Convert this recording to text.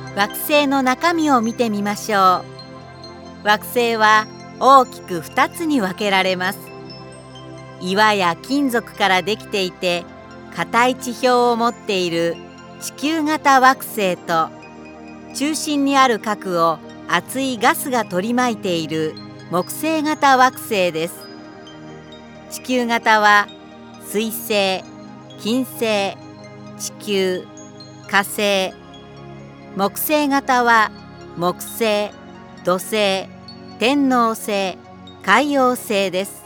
惑星の中身を見てみましょう。惑星は大きく2つに分けられます。岩や金属からできていて、硬い地表を持っている地球型惑星と、中心にある核を熱いガスが取り巻いている木星型惑星です。地球型は水星、金星、地球、火星。木星型は木星、土星、天王星、海王星です。